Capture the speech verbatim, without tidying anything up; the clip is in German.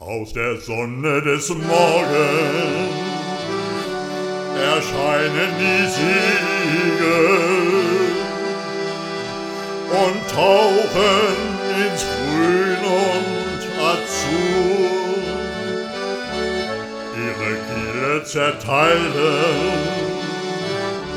Aus der Sonne des Morgens erscheinen die Siegel und tauchen ins Grün und Azur. Ihre Kiele zerteilen